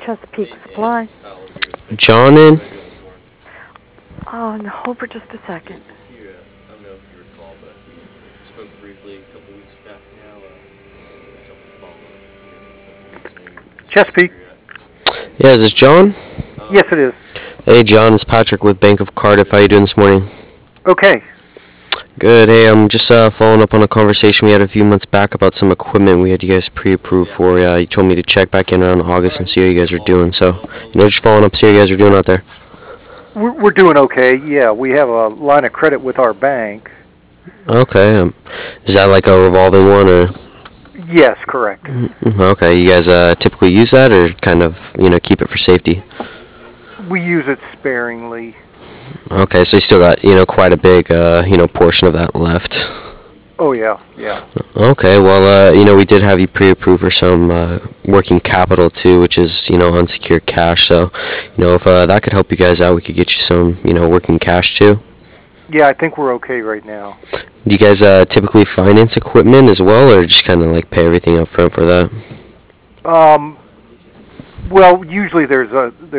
Chesapeake Supply. John in? Oh, no, hold for just a second. I don't know if you recall, but we spoke briefly a couple weeks back now. Chesapeake. Yeah, is this John? Yes, it is. Hey, John, it's Patrick with Bank of Cardiff. How you doing this morning? Okay. Good. Hey, I'm just following up on a conversation we had a few months back about some equipment we had you guys pre-approved for. You told me to check back in around August and see how you guys are doing. So, just following up, see how you guys are doing out there. We're doing okay. Yeah, we have a line of credit with our bank. Okay. Is that like a revolving one, or? Yes, correct. Okay. You guys typically use that, or kind of, keep it for safety? We use it sparingly. Okay, so you still got, quite a big, portion of that left. Oh, yeah, yeah. Okay, well, we did have you pre-approved for some working capital, too, which is, unsecured cash. So, if that could help you guys out, we could get you some, working cash, too. Yeah, I think we're okay right now. Do you guys typically finance equipment as well, or just kind of, pay everything up front for that? Well, usually there's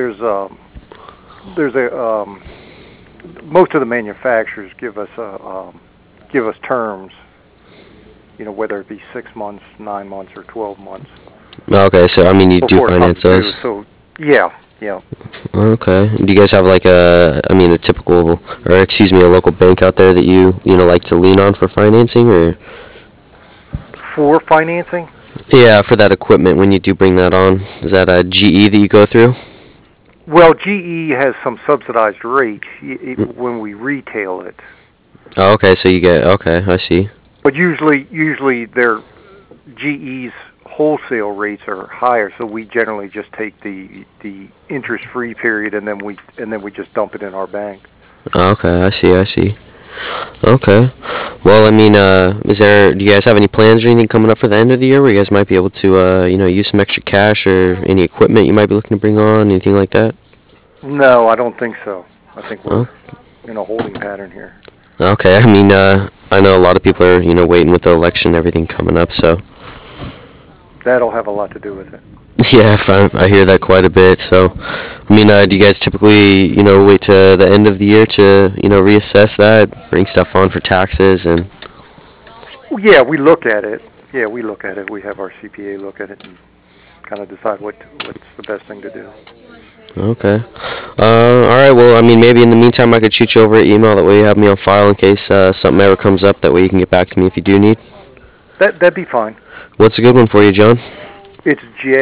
most of the manufacturers give us terms, whether it be 6 months, 9 months, or 12 months. Okay, so you do finance those. So yeah. Okay. Do you guys have a local bank out there that you like to lean on for financing, or? For financing? Yeah, for that equipment when you do bring that on. Is that a GE that you go through? Well, GE has some subsidized rates when we retail it. Oh, okay, so you get, okay, I see. But usually their GE's wholesale rates are higher, so we generally just take the interest-free period and then we just dump it in our bank. Okay, I see. Okay. Well, do you guys have any plans or anything coming up for the end of the year where you guys might be able to, use some extra cash, or any equipment you might be looking to bring on, anything like that? No, I don't think so. I think we're in a holding pattern here. Okay, I know a lot of people are, waiting with the election and everything coming up, so. That'll have a lot to do with it. Yeah, I hear that quite a bit. So, do you guys typically, wait to the end of the year to, reassess that, bring stuff on for taxes, and? Yeah, we look at it. We have our CPA look at it and kind of decide what's the best thing to do. Okay. All right. Well, maybe in the meantime, I could shoot you over an email. That way, you have me on file in case something ever comes up. That way, you can get back to me if you do need. That'd be fine. What's a good one for you, John? It's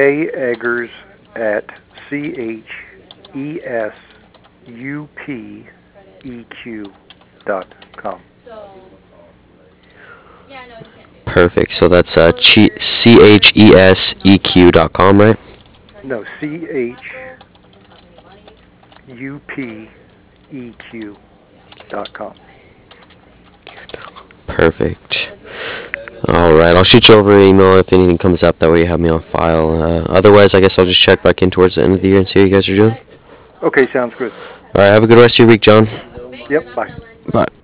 jeggers@chesupeq.com. Perfect. So that's cheseq.com, right? No, chesupeq.com. Perfect. All right, I'll shoot you over an email if anything comes up. That way you have me on file. Otherwise, I guess I'll just check back in towards the end of the year and see how you guys are doing. Okay, sounds good. All right, have a good rest of your week, John. Yep, bye. Bye.